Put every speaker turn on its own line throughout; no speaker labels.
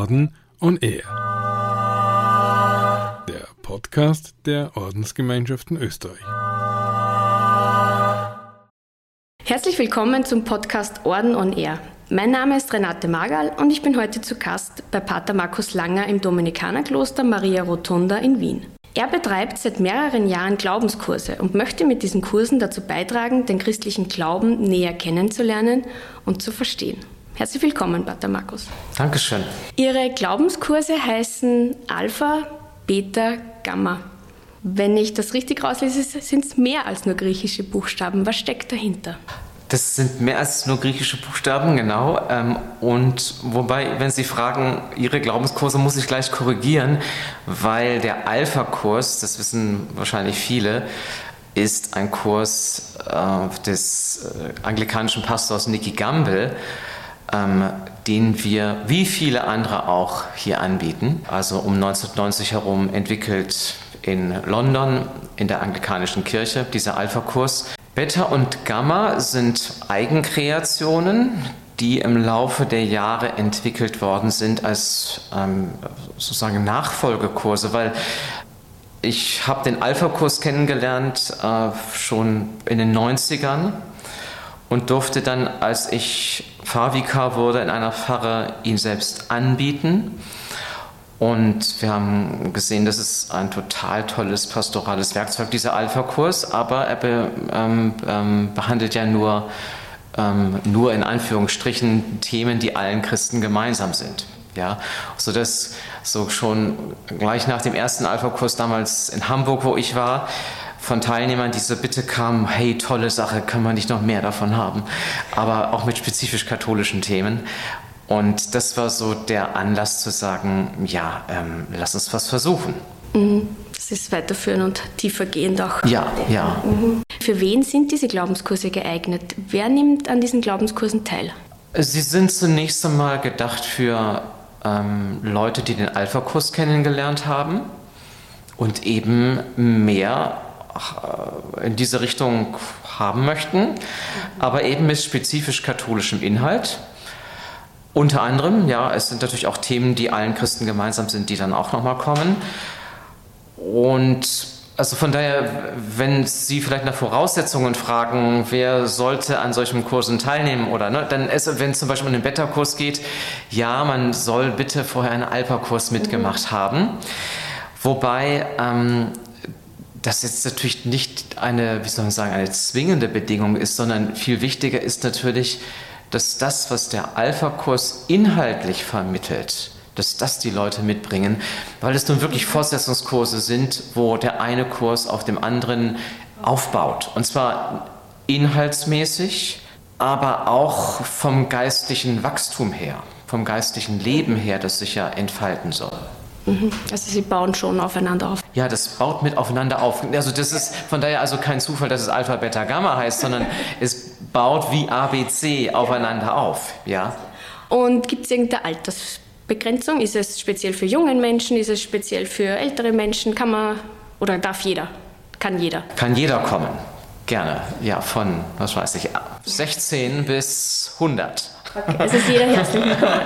Orden on Air. Der Podcast der Ordensgemeinschaften Österreich.
Herzlich willkommen zum Podcast Orden on Air. Mein Name ist Renate Magal und ich bin heute zu Gast bei Pater Markus Langer im Dominikanerkloster Maria Rotunda in Wien. Er betreibt seit mehreren Jahren Glaubenskurse und möchte mit diesen Kursen dazu beitragen, den christlichen Glauben näher kennenzulernen und zu verstehen. Herzlich willkommen, Pater Markus.
Dankeschön.
Ihre Glaubenskurse heißen Alpha, Beta, Gamma. Wenn ich das richtig rauslese, sind es mehr als nur griechische Buchstaben. Was steckt dahinter?
Das sind mehr als nur griechische Buchstaben, genau. Und wobei, wenn Sie fragen, Ihre Glaubenskurse, muss ich gleich korrigieren, weil der Alpha-Kurs, das wissen wahrscheinlich viele, ist ein Kurs des anglikanischen Pastors Nicky Gamble, den wir wie viele andere auch hier anbieten. Also um 1990 herum entwickelt in London in der anglikanischen Kirche dieser Alpha-Kurs. Beta und Gamma sind Eigenkreationen, die im Laufe der Jahre entwickelt worden sind als sozusagen Nachfolgekurse, weil ich habe den Alpha-Kurs kennengelernt schon in den 90ern und durfte dann, als ich Pfarrvikar wurde in einer Pfarre, ihn selbst anbieten. Und wir haben gesehen, das ist ein total tolles pastorales Werkzeug, dieser Alpha-Kurs, aber er behandelt ja nur in Anführungsstrichen Themen, die allen Christen gemeinsam sind. Ja, sodass so schon gleich nach dem ersten Alpha-Kurs damals in Hamburg, wo ich war, von Teilnehmern diese Bitte kam, hey, tolle Sache, können wir nicht noch mehr davon haben, aber auch mit spezifisch katholischen Themen. Und das war so der Anlass zu sagen, ja, lass uns was versuchen.
Das ist weiterführend und tiefergehend auch.
Ja.
Für wen sind diese Glaubenskurse geeignet? Wer nimmt an diesen Glaubenskursen teil?
Sie sind zunächst einmal gedacht für Leute, die den Alpha-Kurs kennengelernt haben und eben mehr in diese Richtung haben möchten, aber eben mit spezifisch katholischem Inhalt. Unter anderem, ja, es sind natürlich auch Themen, die allen Christen gemeinsam sind, die dann auch nochmal kommen. Und also von daher, wenn Sie vielleicht nach Voraussetzungen fragen, wer sollte an solchen Kursen teilnehmen oder, ne, dann ist, wenn es zum Beispiel um den Beta-Kurs geht, ja, man soll bitte vorher einen Alpha-Kurs mitgemacht haben. Wobei das jetzt natürlich nicht eine zwingende Bedingung ist, sondern viel wichtiger ist natürlich, dass das, was der Alpha-Kurs inhaltlich vermittelt, dass das die Leute mitbringen, weil es nun wirklich Fortsetzungskurse sind, wo der eine Kurs auf dem anderen aufbaut. Und zwar inhaltsmäßig, aber auch vom geistlichen Wachstum her, vom geistlichen Leben her, das sich ja entfalten soll.
Also Sie bauen schon aufeinander auf.
Ja, das baut mit aufeinander auf. Also das ist von daher also kein Zufall, dass es Alpha, Beta, Gamma heißt, sondern es baut wie ABC aufeinander auf. Ja.
Und gibt es irgendeine Altersbegrenzung? Ist es speziell für junge Menschen? Ist es speziell für ältere Menschen? Kann man oder darf jeder? Kann jeder?
Kann jeder kommen. Gerne. Ja, von, 16 bis 100.
Okay, also ist jeder herzlich willkommen.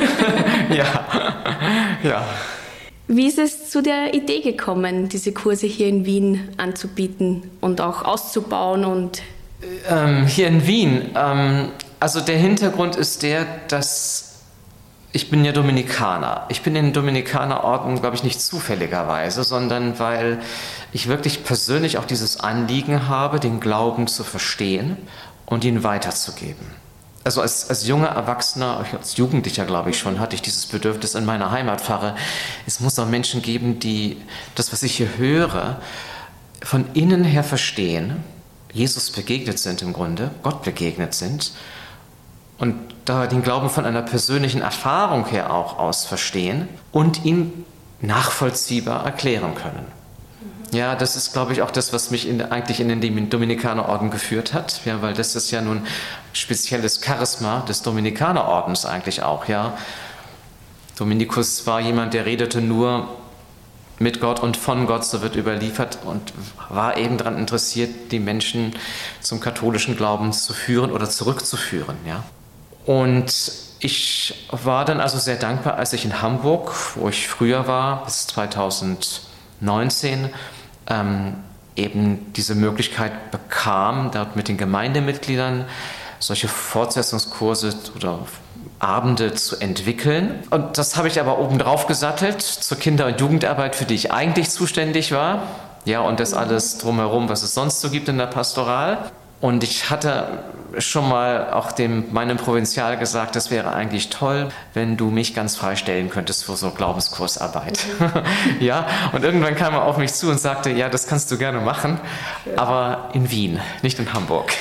Ja.
Wie ist es zu der Idee gekommen, diese Kurse hier in Wien anzubieten und auch auszubauen? Und
hier in Wien, also der Hintergrund ist der, dass ich bin ja Dominikaner. Ich bin in den Dominikanerorden, glaube ich, nicht zufälligerweise, sondern weil ich wirklich persönlich auch dieses Anliegen habe, den Glauben zu verstehen und ihn weiterzugeben. Also als junger Erwachsener, als Jugendlicher glaube ich schon, hatte ich dieses Bedürfnis in meiner Heimatpfarre. Es muss auch Menschen geben, die das, was ich hier höre, von innen her verstehen, Jesus begegnet sind im Grunde, Gott begegnet sind und da den Glauben von einer persönlichen Erfahrung her auch aus verstehen und ihn nachvollziehbar erklären können. Ja, das ist, glaube ich, auch das, was mich eigentlich in den Dominikanerorden geführt hat, ja, weil das ist ja nun spezielles Charisma des Dominikanerordens eigentlich auch, ja. Dominikus war jemand, der redete nur mit Gott und von Gott, so wird überliefert, und war eben daran interessiert, die Menschen zum katholischen Glauben zu führen oder zurückzuführen, ja. Und ich war dann also sehr dankbar, als ich in Hamburg, wo ich früher war, bis 2019, eben diese Möglichkeit bekam, dort mit den Gemeindemitgliedern solche Fortsetzungskurse oder Abende zu entwickeln. Und das habe ich aber obendrauf gesattelt zur Kinder- und Jugendarbeit, für die ich eigentlich zuständig war. Ja, und das alles drumherum, was es sonst so gibt in der Pastoral. Und ich hatte schon mal auch meinem Provinzial gesagt, das wäre eigentlich toll, wenn du mich ganz freistellen könntest für so Glaubenskursarbeit. Ja, und irgendwann kam er auf mich zu und sagte, ja, das kannst du gerne machen, aber in Wien, nicht in Hamburg.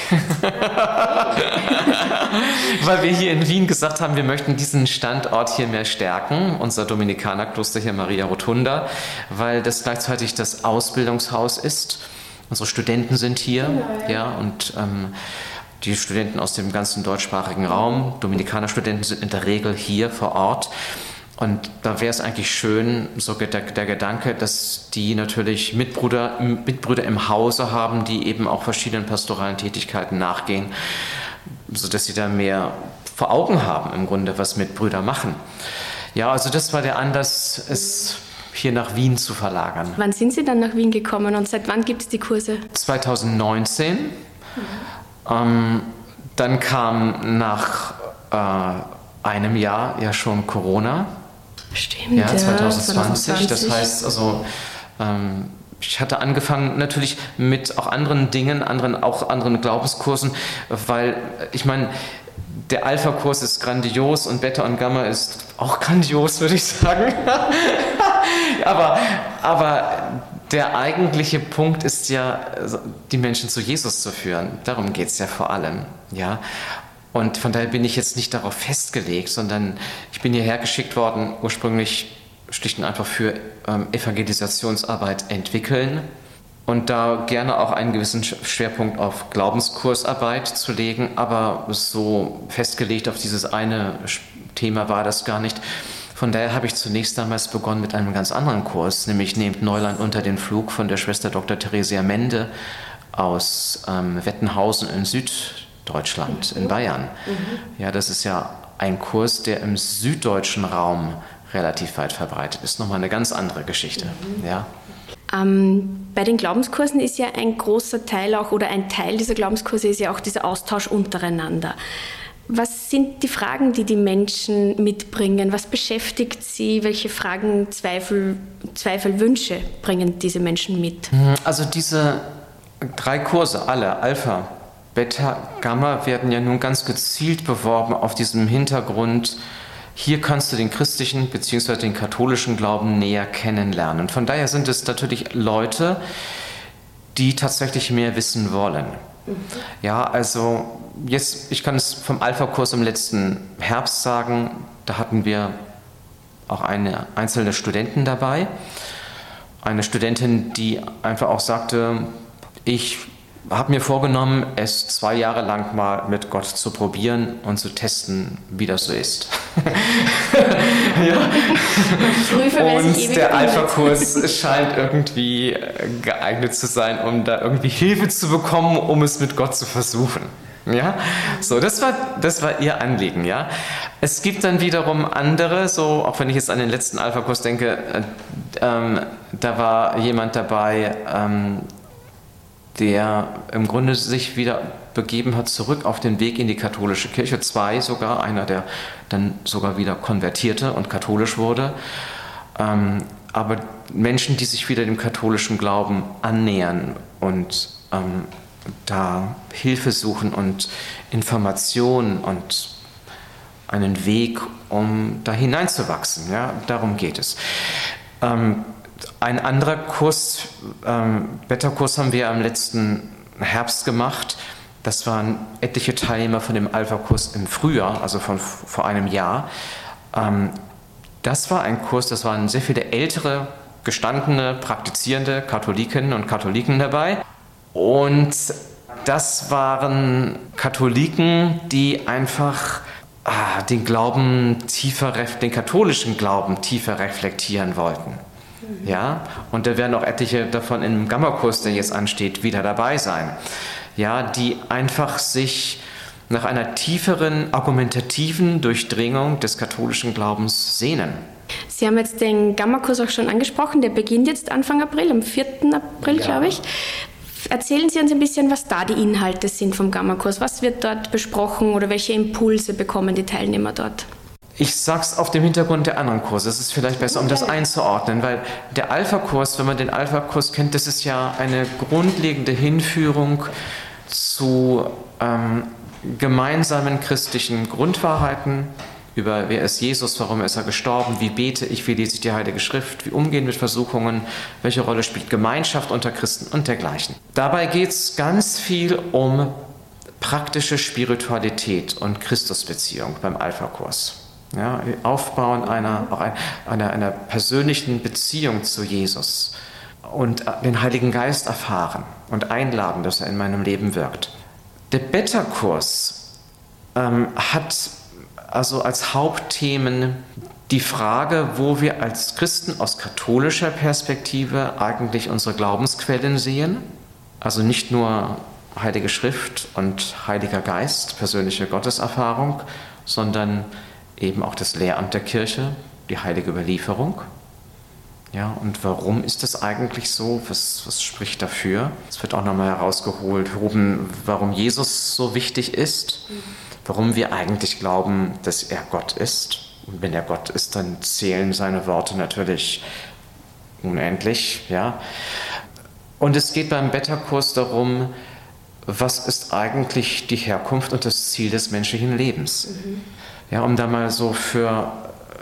Weil wir hier in Wien gesagt haben, wir möchten diesen Standort hier mehr stärken, unser Dominikanerkloster hier Maria Rotunda, weil das gleichzeitig das Ausbildungshaus ist. Unsere Studenten sind hier, ja, und die Studenten aus dem ganzen deutschsprachigen Raum, Dominikanerstudenten, sind in der Regel hier vor Ort. Und da wäre es eigentlich schön, so der Gedanke, dass die natürlich Mitbrüder im Hause haben, die eben auch verschiedenen pastoralen Tätigkeiten nachgehen, sodass sie da mehr vor Augen haben, im Grunde, was Mitbrüder machen. Ja, also das war der Anlass, es hier nach Wien zu verlagern.
Wann sind Sie dann nach Wien gekommen und seit wann gibt es die Kurse?
2019. Dann kam nach einem Jahr ja schon Corona.
Stimmt,
ja, 2020. Das heißt also, ich hatte angefangen natürlich mit auch anderen Dingen, anderen Glaubenskursen, weil ich meine, der Alpha-Kurs ist grandios und Beta und Gamma ist auch grandios, würde ich sagen. aber der eigentliche Punkt ist ja, die Menschen zu Jesus zu führen. Darum geht es ja vor allem. Ja? Und von daher bin ich jetzt nicht darauf festgelegt, sondern ich bin hierher geschickt worden, ursprünglich schlicht und einfach für Evangelisationsarbeit entwickeln und da gerne auch einen gewissen Schwerpunkt auf Glaubenskursarbeit zu legen, aber so festgelegt auf dieses eine Thema war das gar nicht. Von daher habe ich zunächst damals begonnen mit einem ganz anderen Kurs, nämlich Nehmt Neuland unter den Flug von der Schwester Dr. Theresia Mende aus Wettenhausen in Süddeutschland, in Bayern. Ja, das ist ja ein Kurs, der im süddeutschen Raum relativ weit verbreitet ist. Nochmal eine ganz andere Geschichte. Ja.
Bei den Glaubenskursen ist ja ein großer Teil auch, oder ein Teil dieser Glaubenskurse ist ja auch dieser Austausch untereinander. Was sind die Fragen, die die Menschen mitbringen? Was beschäftigt sie? Welche Fragen, Zweifel, Wünsche bringen diese Menschen mit?
Also diese 3 Kurse, alle, Alpha, Beta, Gamma, werden ja nun ganz gezielt beworben auf diesem Hintergrund. Hier kannst du den christlichen bzw. den katholischen Glauben näher kennenlernen. Von daher sind es natürlich Leute, die tatsächlich mehr wissen wollen. Ja, also jetzt, ich kann es vom Alpha-Kurs im letzten Herbst sagen, da hatten wir auch eine einzelne Studentin dabei. Eine Studentin, die einfach auch sagte, ich habe mir vorgenommen, es 2 Jahre lang mal mit Gott zu probieren und zu testen, wie das so ist. Ja. Und der Alpha-Kurs scheint irgendwie geeignet zu sein, um da irgendwie Hilfe zu bekommen, um es mit Gott zu versuchen. Ja, so, das war ihr Anliegen, ja. Es gibt dann wiederum andere, so, auch wenn ich jetzt an den letzten Alpha-Kurs denke, da war jemand dabei, der im Grunde sich wieder begeben hat zurück auf den Weg in die katholische Kirche. 2 sogar, einer, der dann sogar wieder konvertierte und katholisch wurde. Aber Menschen, die sich wieder dem katholischen Glauben annähern und da Hilfe suchen und Informationen und einen Weg, um da hineinzuwachsen. Ja, darum geht es. Ein anderer Kurs, Beta-Kurs, haben wir am letzten Herbst gemacht. Das waren etliche Teilnehmer von dem Alpha-Kurs im Frühjahr, also von vor einem Jahr. Das war ein Kurs, das waren sehr viele ältere, gestandene, praktizierende Katholikinnen und Katholiken dabei. Und das waren Katholiken, die einfach den katholischen Glauben tiefer reflektieren wollten. Ja, und da werden auch etliche davon im Gamma-Kurs, der jetzt ansteht, wieder dabei sein. Ja, die einfach sich nach einer tieferen argumentativen Durchdringung des katholischen Glaubens sehnen.
Sie haben jetzt den Gamma-Kurs auch schon angesprochen, der beginnt jetzt Anfang April, am 4. April, glaube ich. Erzählen Sie uns ein bisschen, was da die Inhalte sind vom Gamma-Kurs. Was wird dort besprochen oder welche Impulse bekommen die Teilnehmer dort?
Ich sage es auf dem Hintergrund der anderen Kurse. Es ist vielleicht besser, um das einzuordnen, weil der Alpha-Kurs, wenn man den Alpha-Kurs kennt, das ist ja eine grundlegende Hinführung zu gemeinsamen christlichen Grundwahrheiten über wer ist Jesus, warum ist er gestorben, wie bete ich, wie lese ich die Heilige Schrift, wie umgehen mit Versuchungen, welche Rolle spielt Gemeinschaft unter Christen und dergleichen. Dabei geht es ganz viel um praktische Spiritualität und Christusbeziehung beim Alpha-Kurs. Ja, Aufbauen einer persönlichen Beziehung zu Jesus und den Heiligen Geist erfahren und einladen, dass er in meinem Leben wirkt. Der Beta-Kurs hat also als Hauptthemen die Frage, wo wir als Christen aus katholischer Perspektive eigentlich unsere Glaubensquellen sehen. Also nicht nur Heilige Schrift und Heiliger Geist, persönliche Gotteserfahrung, sondern eben auch das Lehramt der Kirche, die heilige Überlieferung. Ja, und warum ist das eigentlich so? Was spricht dafür? Es wird auch nochmal herausgeholt, warum Jesus so wichtig ist, warum wir eigentlich glauben, dass er Gott ist. Und wenn er Gott ist, dann zählen seine Worte natürlich unendlich. Ja. Und es geht beim Beta-Kurs darum, was ist eigentlich die Herkunft und das Ziel des menschlichen Lebens? Ja, um da mal so für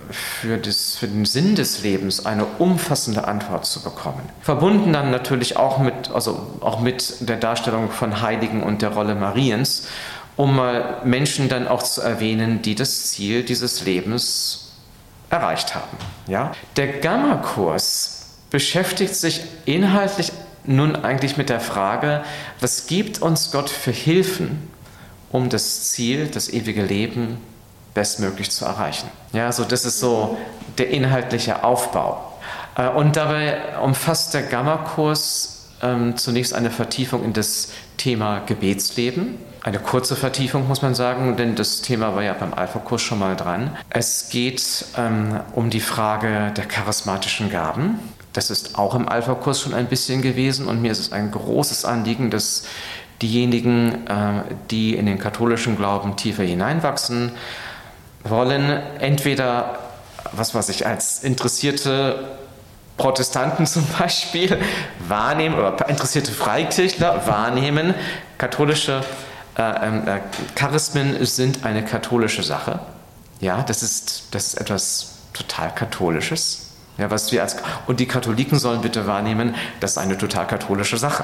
den Sinn des Lebens eine umfassende Antwort zu bekommen. Verbunden dann natürlich auch mit der Darstellung von Heiligen und der Rolle Mariens, um mal Menschen dann auch zu erwähnen, die das Ziel dieses Lebens erreicht haben. Ja? Der Gamma-Kurs beschäftigt sich inhaltlich nun eigentlich mit der Frage, was gibt uns Gott für Hilfen, um das Ziel, das ewige Leben bestmöglich zu erreichen. Ja, also das ist so der inhaltliche Aufbau. Und dabei umfasst der Gamma-Kurs zunächst eine Vertiefung in das Thema Gebetsleben. Eine kurze Vertiefung, muss man sagen, denn das Thema war ja beim Alpha-Kurs schon mal dran. Es geht um die Frage der charismatischen Gaben. Das ist auch im Alpha-Kurs schon ein bisschen gewesen und mir ist es ein großes Anliegen, dass diejenigen, die in den katholischen Glauben tiefer hineinwachsen wollen, entweder, als interessierte Protestanten zum Beispiel wahrnehmen oder interessierte Freikirchler wahrnehmen, katholische Charismen sind eine katholische Sache. Ja, das ist etwas total Katholisches. Ja, und die Katholiken sollen bitte wahrnehmen, das ist eine total katholische Sache.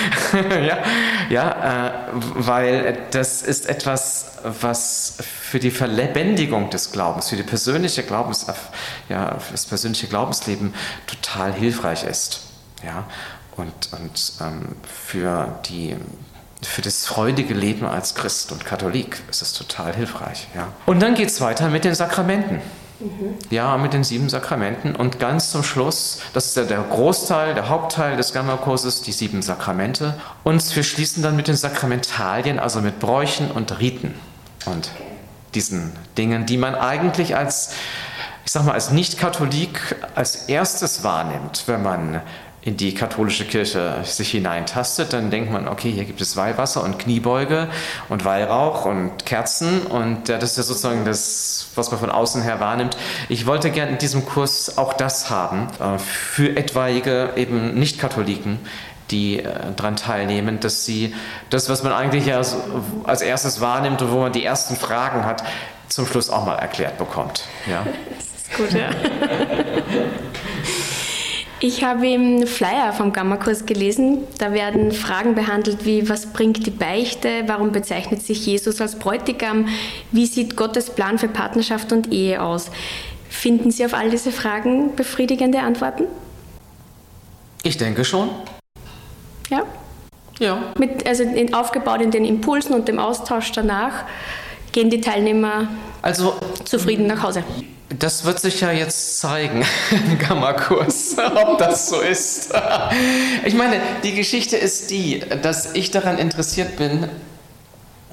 Weil das ist etwas, was für die Verlebendigung des Glaubens, für das persönliche Glaubensleben total hilfreich ist. Ja, und für das freudige Leben als Christ und Katholik ist es total hilfreich. Ja. Und dann geht es weiter mit den Sakramenten. Ja, mit den 7 Sakramenten und ganz zum Schluss, das ist ja der Hauptteil des Gamma-Kurses, die 7 Sakramente. Und wir schließen dann mit den Sakramentalien, also mit Bräuchen und Riten und diesen Dingen, die man eigentlich als Nicht-Katholik als erstes wahrnimmt, wenn man in die katholische Kirche sich hineintastet, dann denkt man, okay, hier gibt es Weihwasser und Kniebeuge und Weihrauch und Kerzen und das ist ja sozusagen das, was man von außen her wahrnimmt. Ich wollte gerne in diesem Kurs auch das haben, für etwaige eben Nicht-Katholiken, die daran teilnehmen, dass sie das, was man eigentlich ja als erstes wahrnimmt und wo man die ersten Fragen hat, zum Schluss auch mal erklärt bekommt. Ja.
Das ist gut, ja. Ich habe im Flyer vom Gamma-Kurs gelesen, da werden Fragen behandelt wie, was bringt die Beichte, warum bezeichnet sich Jesus als Bräutigam, wie sieht Gottes Plan für Partnerschaft und Ehe aus? Finden Sie auf all diese Fragen befriedigende Antworten?
Ich denke schon.
Ja?
Ja.
Aufgebaut in den Impulsen und dem Austausch danach gehen die Teilnehmer zufrieden nach Hause.
Das wird sich ja jetzt zeigen im Gamma-Kurs, ob das so ist. Ich meine, die Geschichte ist die, dass ich daran interessiert bin,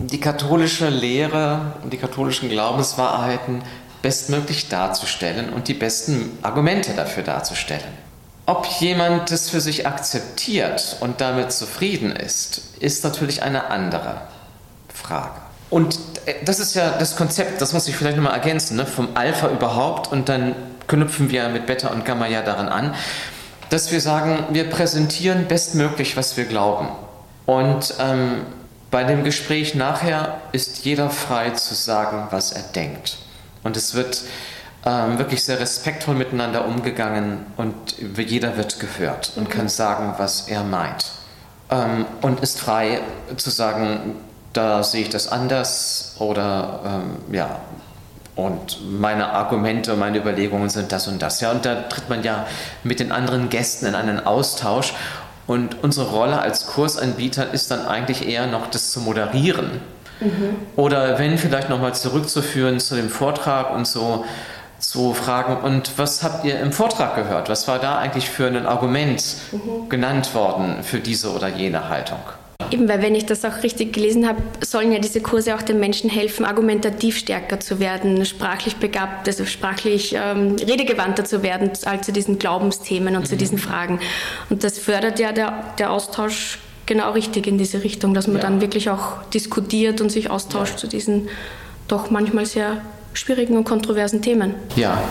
die katholische Lehre und die katholischen Glaubenswahrheiten bestmöglich darzustellen und die besten Argumente dafür darzustellen. Ob jemand das für sich akzeptiert und damit zufrieden ist natürlich eine andere Frage. Und das ist ja das Konzept, das muss ich vielleicht nochmal ergänzen, ne? Vom Alpha überhaupt, und dann knüpfen wir mit Beta und Gamma ja daran an, dass wir sagen, wir präsentieren bestmöglich, was wir glauben. Und bei dem Gespräch nachher ist jeder frei zu sagen, was er denkt. Und es wird wirklich sehr respektvoll miteinander umgegangen und jeder wird gehört und kann sagen, was er meint. Und ist frei zu sagen, da sehe ich das anders oder und meine Argumente, meine Überlegungen sind das und das. Ja, und da tritt man ja mit den anderen Gästen in einen Austausch. Und unsere Rolle als Kursanbieter ist dann eigentlich eher noch, das zu moderieren. Oder wenn vielleicht nochmal zurückzuführen zu dem Vortrag und so zu fragen, und was habt ihr im Vortrag gehört? Was war da eigentlich für ein Argument genannt worden für diese oder jene Haltung?
Eben, weil wenn ich das auch richtig gelesen habe, sollen ja diese Kurse auch den Menschen helfen, argumentativ stärker zu werden, sprachlich begabt, also sprachlich redegewandter zu werden, als zu diesen Glaubensthemen und zu diesen Fragen. Und das fördert ja der Austausch genau richtig in diese Richtung, dass man dann wirklich auch diskutiert und sich austauscht zu diesen doch manchmal sehr schwierigen und kontroversen Themen.
Ja.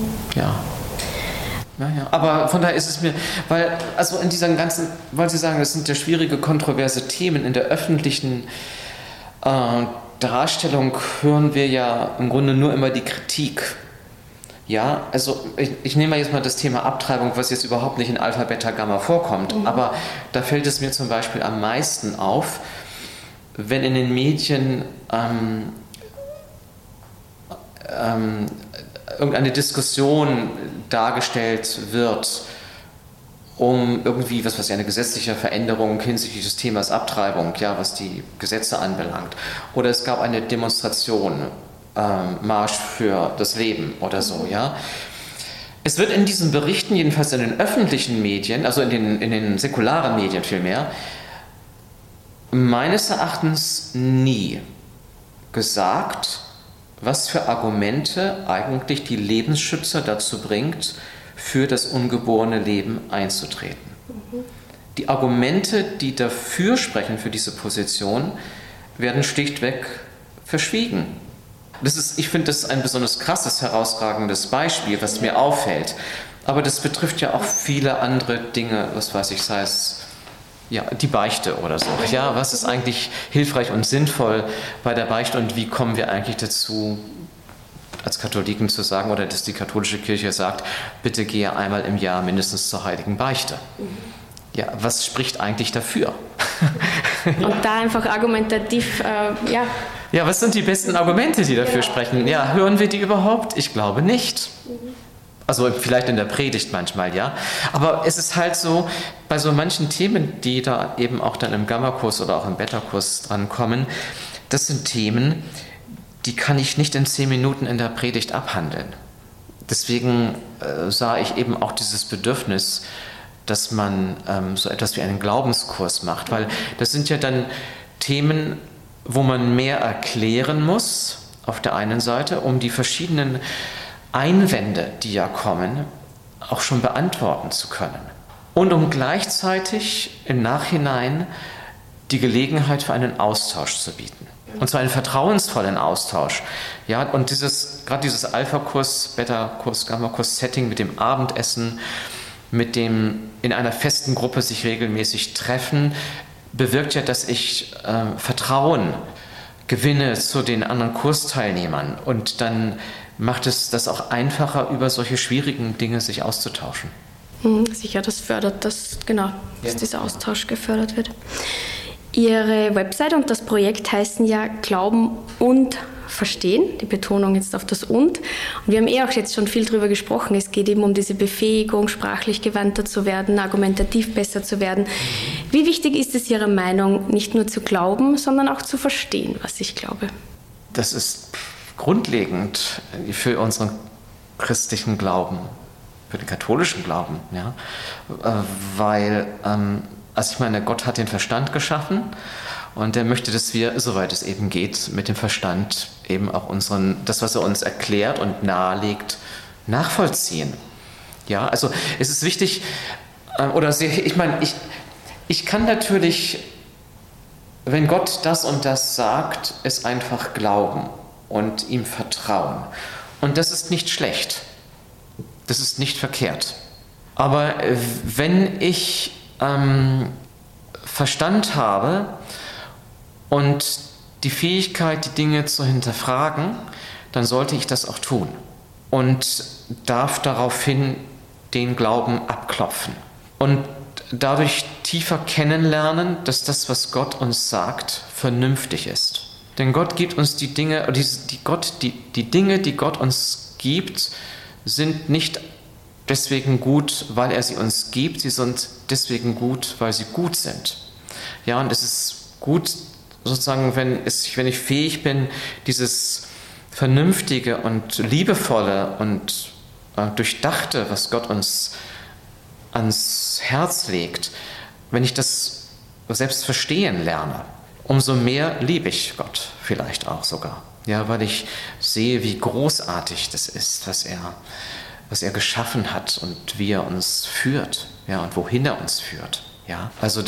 Aber von daher ist es mir, weil, also in dieser ganzen, weil Sie sagen, das sind ja schwierige, kontroverse Themen, in der öffentlichen Darstellung hören wir ja im Grunde nur immer die Kritik. Ja, also ich nehme jetzt mal das Thema Abtreibung, was jetzt überhaupt nicht in Alpha, Beta, Gamma vorkommt, aber da fällt es mir zum Beispiel am meisten auf, wenn in den Medien irgendeine Diskussion dargestellt wird, um irgendwie, eine gesetzliche Veränderung hinsichtlich des Themas Abtreibung, ja, was die Gesetze anbelangt. Oder es gab eine Demonstration, Marsch für das Leben oder so, ja. Es wird in diesen Berichten, jedenfalls in den öffentlichen Medien, also in den säkularen Medien vielmehr, meines Erachtens nie gesagt, was für Argumente eigentlich die Lebensschützer dazu bringt, für das ungeborene Leben einzutreten. Die Argumente, die dafür sprechen, für diese Position, werden schlichtweg verschwiegen. Ich finde, das ist ein besonders krasses, herausragendes Beispiel, was mir auffällt. Aber das betrifft ja auch viele andere Dinge, sei es die Beichte oder so. Ja, was ist eigentlich hilfreich und sinnvoll bei der Beichte und wie kommen wir eigentlich dazu, als Katholiken zu sagen, oder dass die katholische Kirche sagt, bitte gehe einmal im Jahr mindestens zur heiligen Beichte. Ja, was spricht eigentlich dafür?
Und da einfach argumentativ,
Ja, was sind die besten Argumente, die dafür sprechen? Ja, hören wir die überhaupt? Ich glaube nicht. Also vielleicht in der Predigt manchmal, ja. Aber es ist halt so, bei so manchen Themen, die da eben auch dann im Gamma-Kurs oder auch im Beta-Kurs drankommen, das sind Themen, die kann ich nicht in 10 Minuten in der Predigt abhandeln. Deswegen sah ich eben auch dieses Bedürfnis, dass man so etwas wie einen Glaubenskurs macht, weil das sind ja dann Themen, wo man mehr erklären muss, auf der einen Seite, um die verschiedenen Einwände, die ja kommen, auch schon beantworten zu können. Und um gleichzeitig im Nachhinein die Gelegenheit für einen Austausch zu bieten. Und zwar einen vertrauensvollen Austausch. Ja, und gerade dieses Alpha-Kurs, Beta-Kurs, Gamma-Kurs-Setting mit dem Abendessen, mit dem in einer festen Gruppe sich regelmäßig treffen, bewirkt ja, dass ich Vertrauen gewinne zu den anderen Kursteilnehmern. Und dann macht es das auch einfacher, über solche schwierigen Dinge sich auszutauschen.
Sicher, das fördert das, genau, dass dieser Austausch gefördert wird. Ihre Website und das Projekt heißen ja Glauben und Verstehen, die Betonung jetzt auf das Und. Und wir haben auch jetzt schon viel darüber gesprochen. Es geht eben um diese Befähigung, sprachlich gewandter zu werden, argumentativ besser zu werden. Wie wichtig ist es Ihrer Meinung, nicht nur zu glauben, sondern auch zu verstehen, was ich glaube?
Das ist grundlegend für unseren christlichen Glauben, für den katholischen Glauben, ja, weil, also ich meine, Gott hat den Verstand geschaffen Und er möchte, dass wir, soweit es eben geht, mit dem Verstand eben auch das, was er uns erklärt und nahelegt, nachvollziehen. Ja, also es ist wichtig, ich kann natürlich, wenn Gott das und das sagt, es einfach glauben und ihm vertrauen. Und das ist nicht schlecht. Das ist nicht verkehrt. Aber wenn ich Verstand habe und die Fähigkeit, die Dinge zu hinterfragen, dann sollte ich das auch tun und darf daraufhin den Glauben abklopfen und dadurch tiefer kennenlernen, dass das, was Gott uns sagt, vernünftig ist. Denn Gott gibt uns die Dinge, die Dinge, die Gott uns gibt, sind nicht deswegen gut, weil er sie uns gibt, sie sind deswegen gut, weil sie gut sind. Ja, und es ist gut, sozusagen, wenn ich fähig bin, dieses Vernünftige und Liebevolle und Durchdachte, was Gott uns ans Herz legt, wenn ich das selbst verstehen lerne, umso mehr liebe ich Gott vielleicht auch sogar. Ja, weil ich sehe, wie großartig das ist, was er geschaffen hat und wie er uns führt, ja, und wohin er uns führt. Ja, also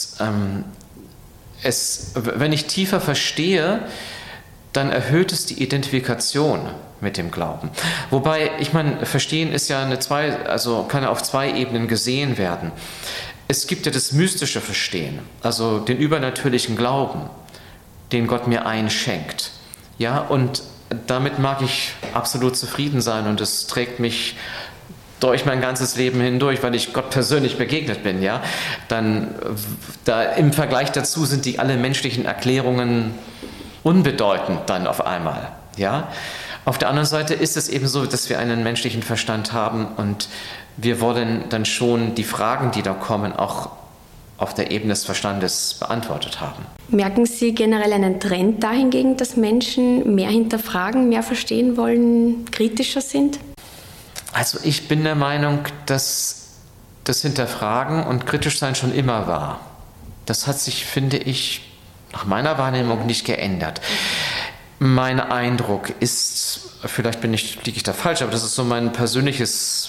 wenn ich tiefer verstehe, dann erhöht es die Identifikation mit dem Glauben. Wobei, Verstehen ist ja kann auf zwei Ebenen gesehen werden. Es gibt ja das mystische Verstehen, also den übernatürlichen Glauben, den Gott mir einschenkt. Ja, und damit mag ich absolut zufrieden sein und es trägt mich durch mein ganzes Leben hindurch, weil ich Gott persönlich begegnet bin. Ja, dann im Vergleich dazu sind alle menschlichen Erklärungen unbedeutend dann auf einmal. Ja? Auf der anderen Seite ist es eben so, dass wir einen menschlichen Verstand haben und wir wollen dann schon die Fragen, die da kommen, auch auf der Ebene des Verstandes beantwortet haben.
Merken Sie generell einen Trend dahingegen, dass Menschen mehr hinterfragen, mehr verstehen wollen, kritischer sind?
Also ich bin der Meinung, dass das Hinterfragen und kritisch sein schon immer war. Das hat sich, finde ich, nach meiner Wahrnehmung nicht geändert. Mein Eindruck ist, vielleicht liege ich da falsch, aber das ist so meine persönliche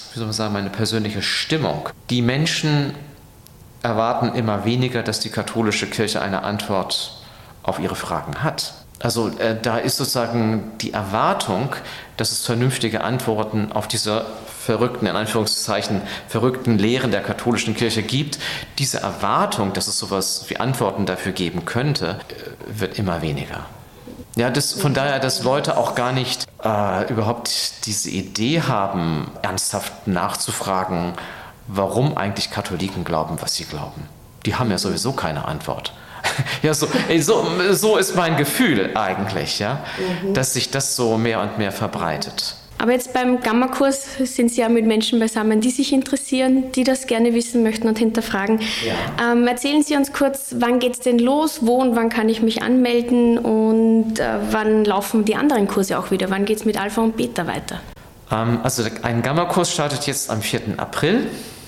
Stimmung. Die Menschen erwarten immer weniger, dass die katholische Kirche eine Antwort auf ihre Fragen hat. Also da ist sozusagen die Erwartung, dass es vernünftige Antworten auf diese verrückten, in Anführungszeichen, verrückten Lehren der katholischen Kirche gibt. Diese Erwartung, dass es sowas wie Antworten dafür geben könnte, wird immer weniger. Ja, von daher, dass Leute auch gar nicht überhaupt diese Idee haben, ernsthaft nachzufragen, warum eigentlich Katholiken glauben, was sie glauben. Die haben ja sowieso keine Antwort. Ja, so ist mein Gefühl eigentlich, ja, dass sich das so mehr und mehr verbreitet.
Aber jetzt beim Gamma-Kurs sind Sie ja mit Menschen beisammen, die sich interessieren, die das gerne wissen möchten und hinterfragen. Ja. Erzählen Sie uns kurz, wann geht es denn los, wo und wann kann ich mich anmelden und wann laufen die anderen Kurse auch wieder? Wann geht es mit Alpha und Beta weiter?
Also ein Gamma-Kurs startet jetzt am 4. April.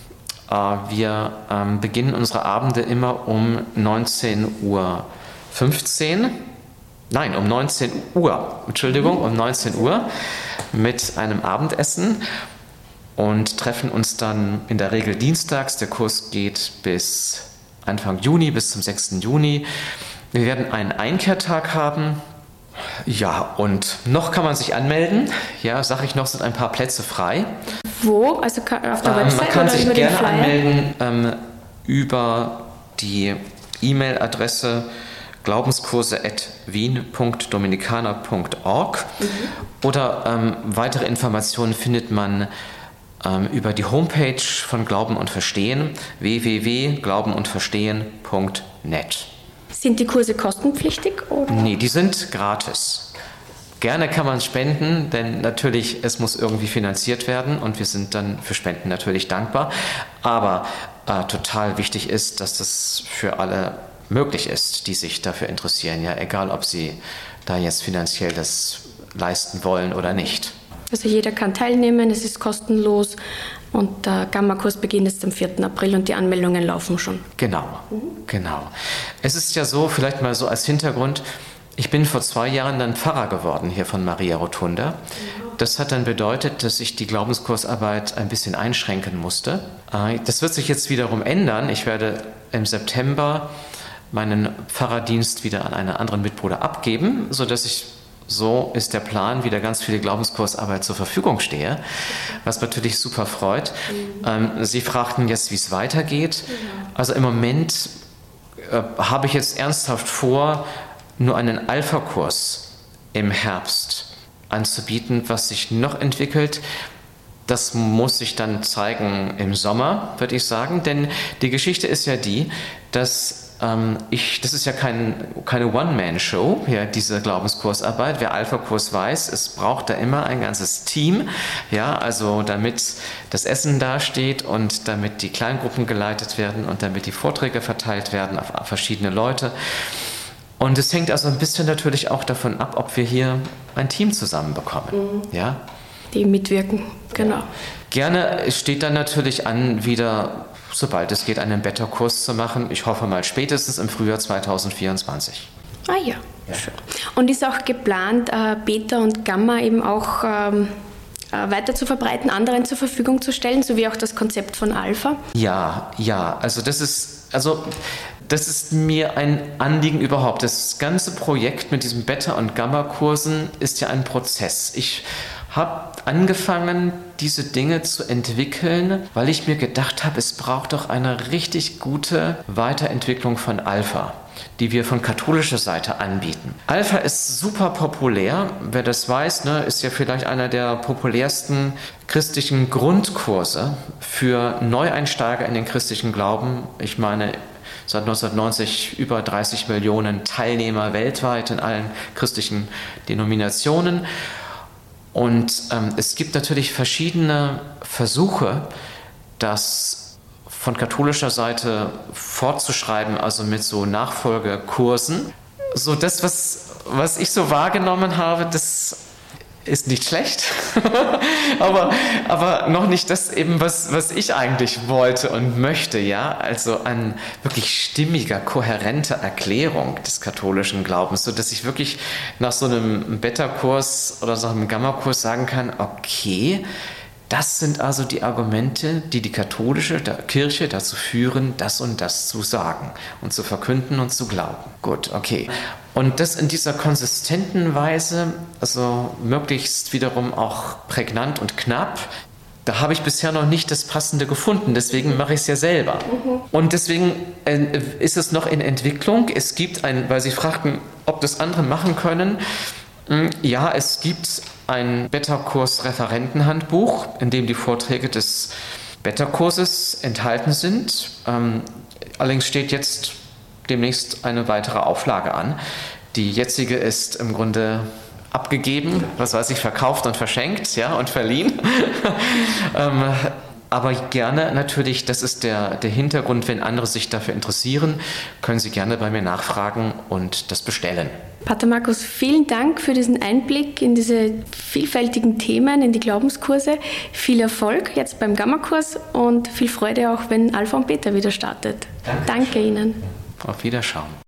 Wir beginnen unsere Abende immer um 19:15 Uhr. Nein, um 19 Uhr. Entschuldigung, um 19 Uhr mit einem Abendessen und treffen uns dann in der Regel dienstags. Der Kurs geht bis Anfang Juni, bis zum 6. Juni. Wir werden einen Einkehrtag haben. Ja, und noch kann man sich anmelden. Ja, sage ich noch, sind ein paar Plätze frei.
Wo? Also auf der Website
man kann
oder
sich
über
gerne
den Flyer?
anmelden über die E-Mail-Adresse glaubenskurse@wien.dominikaner.org oder weitere Informationen findet man über die Homepage von Glauben und Verstehen www.glaubenundverstehen.net.
Sind die Kurse kostenpflichtig? Oder?
Nee, die sind gratis. Gerne kann man spenden, denn natürlich, es muss irgendwie finanziert werden und wir sind dann für Spenden natürlich dankbar. Aber total wichtig ist, dass das für alle möglich ist, die sich dafür interessieren. Ja, egal, ob sie da jetzt finanziell das leisten wollen oder nicht.
Also jeder kann teilnehmen, es ist kostenlos. Und der Gamma-Kurs beginnt jetzt am 4. April und die Anmeldungen laufen schon.
Genau. Es ist ja so, vielleicht mal so als Hintergrund, ich bin vor 2 Jahren dann Pfarrer geworden hier von Maria Rotunda. Das hat dann bedeutet, dass ich die Glaubenskursarbeit ein bisschen einschränken musste. Das wird sich jetzt wiederum ändern. Ich werde im September meinen Pfarrerdienst wieder an einen anderen Mitbruder abgeben, sodass ich, so ist der Plan, wieder ganz viele Glaubenskursarbeit zur Verfügung stehe, was natürlich super freut. Sie fragten jetzt, wie es weitergeht. Also im Moment habe ich jetzt ernsthaft vor, nur einen Alpha-Kurs im Herbst anzubieten, was sich noch entwickelt. Das muss sich dann zeigen im Sommer, würde ich sagen, denn die Geschichte ist ja die, dass das ist ja keine One-Man-Show, ja, diese Glaubenskursarbeit. Wer Alpha-Kurs weiß, es braucht da immer ein ganzes Team, ja, also damit das Essen dasteht und damit die Kleingruppen geleitet werden und damit die Vorträge verteilt werden auf verschiedene Leute. Und es hängt also ein bisschen natürlich auch davon ab, ob wir hier ein Team zusammenbekommen, ja.
Die mitwirken, genau.
Gerne steht dann natürlich an, wieder, sobald es geht, einen Beta-Kurs zu machen. Ich hoffe mal spätestens im Frühjahr 2024.
Ah ja, schön. Und ist auch geplant, Beta und Gamma eben auch weiter zu verbreiten, anderen zur Verfügung zu stellen, sowie auch das Konzept von Alpha?
Ja, also das ist mir ein Anliegen überhaupt. Das ganze Projekt mit diesen Beta- und Gamma-Kursen ist ja ein Prozess. Ich habe angefangen, diese Dinge zu entwickeln, weil ich mir gedacht habe, es braucht doch eine richtig gute Weiterentwicklung von Alpha, die wir von katholischer Seite anbieten. Alpha ist super populär. Wer das weiß, ist ja vielleicht einer der populärsten christlichen Grundkurse für Neueinsteiger in den christlichen Glauben. Ich meine, seit 1990 über 30 Millionen Teilnehmer weltweit in allen christlichen Denominationen. Und es gibt natürlich verschiedene Versuche, das von katholischer Seite fortzuschreiben, also mit so Nachfolgekursen. So das, was ich so wahrgenommen habe, das ist nicht schlecht, aber noch nicht das eben, was ich eigentlich wollte und möchte, ja, also an wirklich stimmiger, kohärenter Erklärung des katholischen Glaubens, sodass ich wirklich nach so einem Beta-Kurs oder so einem Gamma-Kurs sagen kann, okay, das sind also die Argumente, die die katholische Kirche dazu führen, das und das zu sagen und zu verkünden und zu glauben. Gut, okay. Und das in dieser konsistenten Weise, also möglichst wiederum auch prägnant und knapp, da habe ich bisher noch nicht das Passende gefunden, deswegen mache ich es ja selber. Und deswegen ist es noch in Entwicklung. Es gibt weil Sie fragten, ob das andere machen können. Ja, es gibt ein Beta-Kurs-Referentenhandbuch, in dem die Vorträge des Beta-Kurses enthalten sind. Allerdings steht jetzt demnächst eine weitere Auflage an. Die jetzige ist im Grunde abgegeben, verkauft und verschenkt, ja, und verliehen. Aber gerne natürlich, das ist der Hintergrund, wenn andere sich dafür interessieren, können Sie gerne bei mir nachfragen und das bestellen.
Pater Markus, vielen Dank für diesen Einblick in diese vielfältigen Themen, in die Glaubenskurse. Viel Erfolg jetzt beim Gamma-Kurs und viel Freude auch, wenn Alpha und Beta wieder startet. Danke Ihnen.
Auf Wiederschauen.